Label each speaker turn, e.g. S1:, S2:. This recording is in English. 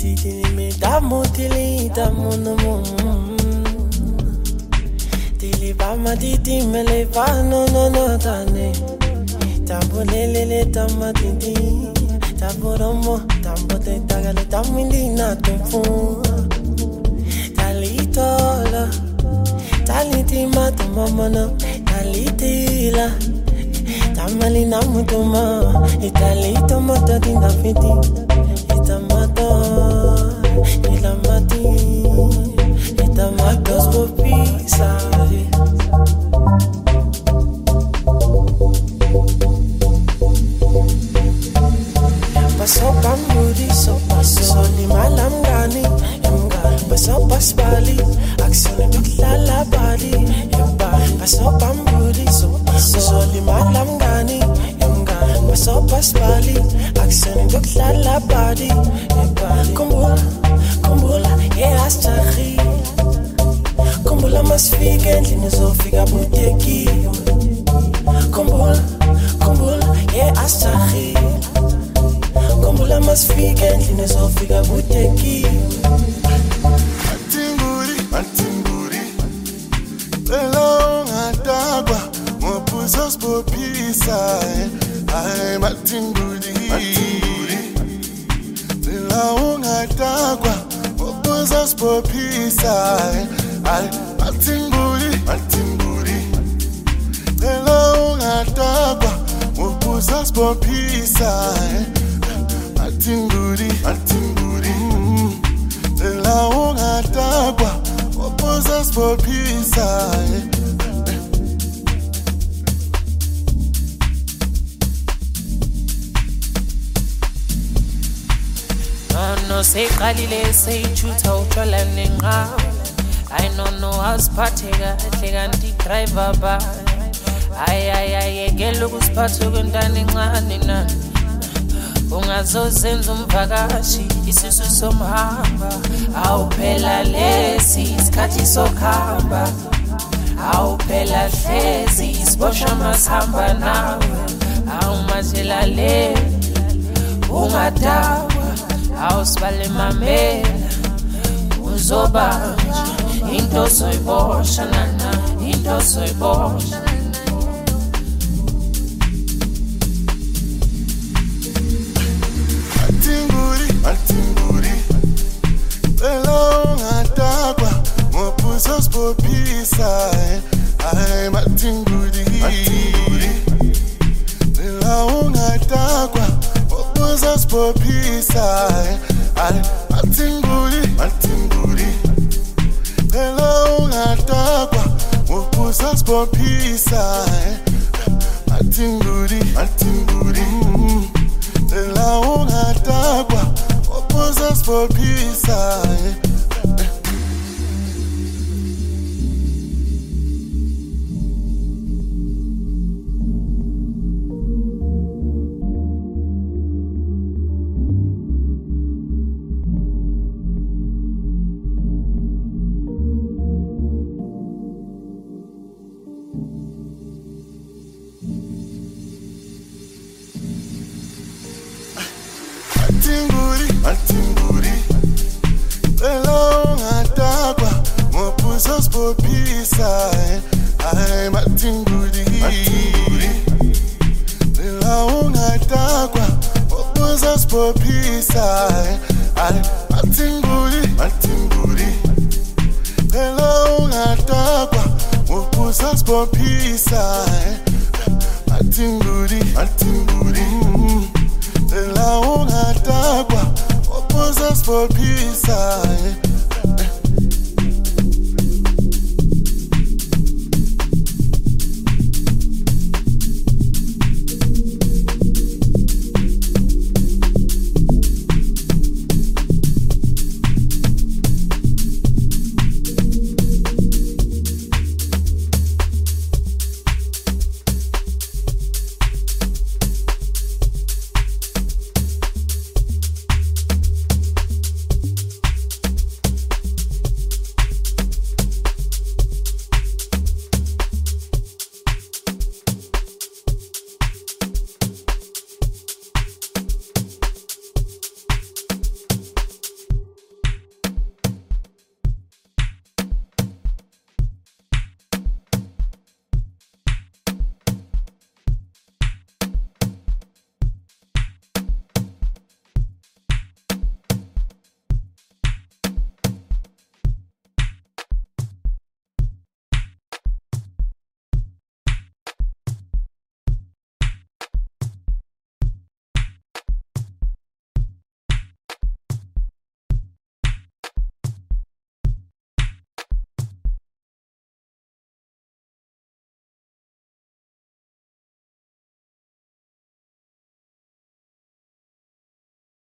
S1: Tili me damo tili damo no mo. Tili ba ma titi me le ba no tane. Tambo lele tamma titi. Tambo romo tambo te tagale tamindi na tumfu. Talitola taliti mata mama no talitila. Tamali namutuma italito mata dinda fiti. Itamato ilamati itamatos por pisa. Paso pambudi so paso ni malam gani paso paspali aksone la bali paso pambudi so paso ni malam gani paso paspali aksone la bali kumbula astaghi kumbula masfika endlini zofika buteki kumbula astaghi kumbula masfika endlini zofika buteki
S2: Matinguri Belonga dagwa Mopuzos popisa Ay matinguri Belonga dagwa Mopuzos popisa Ay matinguri Belonga dagwa Mopuzos popisa Matinguri la unga tagwa opposas for peace.
S3: No say qalile say chutha uthola nenqa. I no asiphatheka ehle kanti driver ba. Ay ngelo kusiphatha kwentana encane na. Ungazozenza umvakashi isisu somhamba awuphela lesi isikhathi sokuhamba awuphela hlezi isibosha masihamba nawe awumathela le ungadawa awusibale mamela uzobanja into soyibosha nana into soyibosha.
S2: Matinguri Belonga dagwa Mopuzos popisa Ay matinguri Belonga dagwa Mopuzos popisa Ay matinguri Belonga dagwa Mopuzos popisa Matinguri La unga tagwa opposas for peace. Matinguri Belonga dagwa Mopuzos for peace. Ay matinguri Belonga dagwa Mopuzos for peace. Ay matinguri Belonga dagwa Mopuzos for peace. Matinguri La unga dagwa opposas for peace.